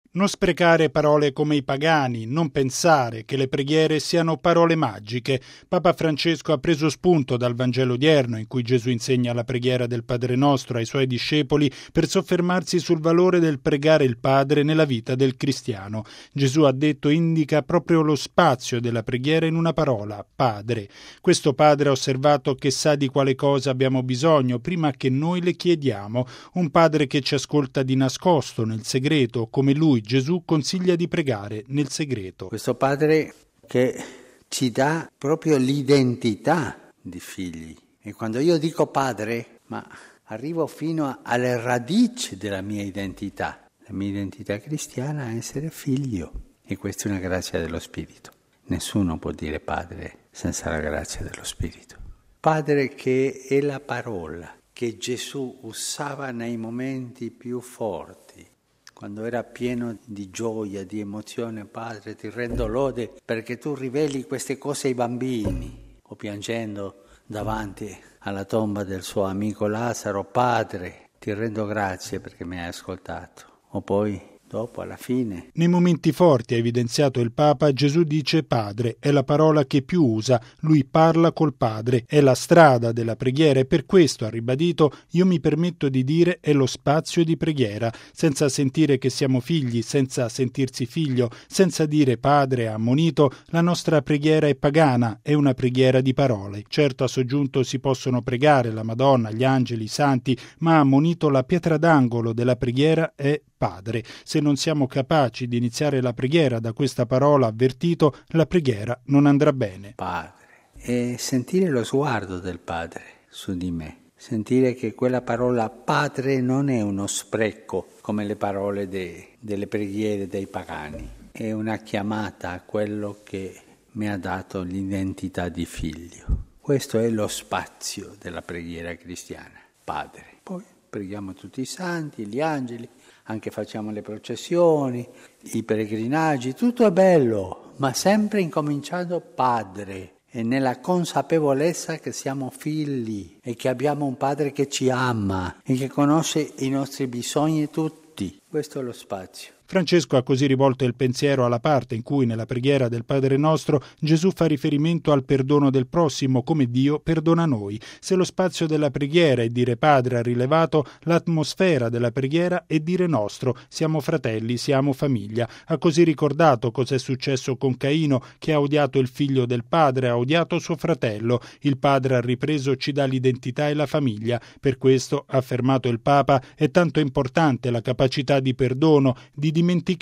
Non sprecare parole come i pagani, non pensare che le preghiere siano parole magiche. Papa Francesco ha preso spunto dal Vangelo odierno, in cui Gesù insegna la preghiera del Padre Nostro ai suoi discepoli, per soffermarsi sul valore del pregare il Padre nella vita del cristiano. Gesù, ha detto, indica proprio lo spazio della preghiera in una parola: Padre. Questo Padre ha osservato che sa di quale cosa abbiamo bisogno prima che noi le chiediamo. Un Padre che ci ascolta di nascosto, nel segreto, come Lui, Gesù, consiglia di pregare nel segreto. Questo Padre che ci dà proprio l'identità di figli. E quando io dico Padre, ma arrivo fino alle radici della mia identità. La mia identità cristiana è essere figlio. E questa è una grazia dello Spirito. Nessuno può dire Padre senza la grazia dello Spirito. Padre che è la parola che Gesù usava nei momenti più forti. Quando era pieno di gioia, di emozione: Padre, ti rendo lode perché tu riveli queste cose ai bambini. O piangendo davanti alla tomba del suo amico Lazzaro: Padre, ti rendo grazie perché mi hai ascoltato. O poi, dopo, alla fine. Nei momenti forti, ha evidenziato il Papa, Gesù dice Padre, è la parola che più usa, lui parla col Padre, è la strada della preghiera e per questo, ha ribadito, io mi permetto di dire è lo spazio di preghiera, senza sentire che siamo figli, senza sentirsi figlio, senza dire Padre, ha ammonito, la nostra preghiera è pagana, è una preghiera di parole. Certo, ha soggiunto, si possono pregare la Madonna, gli angeli, i santi, ma ha ammonito la pietra d'angolo della preghiera è Padre. Se non siamo capaci di iniziare la preghiera da questa parola, avvertito, la preghiera non andrà bene. Padre. E sentire lo sguardo del Padre su di me. Sentire che quella parola Padre non è uno spreco come le parole delle preghiere dei pagani. È una chiamata a quello che mi ha dato l'identità di figlio. Questo è lo spazio della preghiera cristiana. Padre. Poi preghiamo tutti i santi, gli angeli, anche facciamo le processioni, i pellegrinaggi, tutto è bello, ma sempre incominciando Padre e nella consapevolezza che siamo figli e che abbiamo un Padre che ci ama e che conosce i nostri bisogni tutti. Questo è lo spazio. Francesco ha così rivolto il pensiero alla parte in cui nella preghiera del Padre Nostro Gesù fa riferimento al perdono del prossimo come Dio perdona noi. Se lo spazio della preghiera è dire Padre, ha rilevato, l'atmosfera della preghiera è dire nostro, siamo fratelli, siamo famiglia. Ha così ricordato cos'è successo con Caino, che ha odiato il figlio del padre, ha odiato suo fratello. Il Padre ha ripreso, ci dà l'identità e la famiglia. Per questo, ha affermato il Papa, è tanto importante la capacità di perdono, di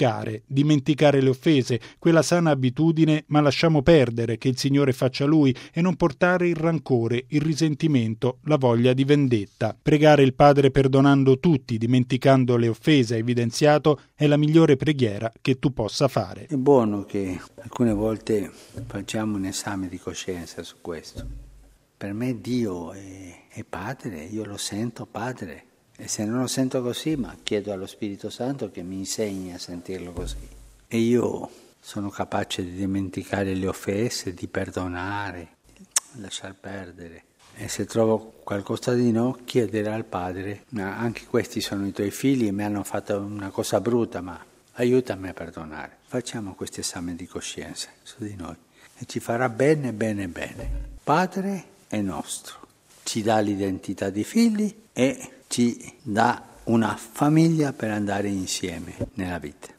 dimenticare le offese, quella sana abitudine, ma lasciamo perdere che il Signore faccia Lui e non portare il rancore, il risentimento, la voglia di vendetta. Pregare il Padre perdonando tutti, dimenticando le offese, ha evidenziato, è la migliore preghiera che tu possa fare. È buono che alcune volte facciamo un esame di coscienza su questo. Per me Dio è Padre, io lo sento Padre. E se non lo sento così, ma chiedo allo Spirito Santo che mi insegni a sentirlo così. E io sono capace di dimenticare le offese, di perdonare, di lasciar perdere. E se trovo qualcosa di no, chiedere al Padre, ma anche questi sono i tuoi figli e mi hanno fatto una cosa brutta, ma aiutami a perdonare. Facciamo questo esame di coscienza su di noi e ci farà bene, bene, bene. Padre è nostro, ci dà l'identità di figli e ci dà una famiglia per andare insieme nella vita.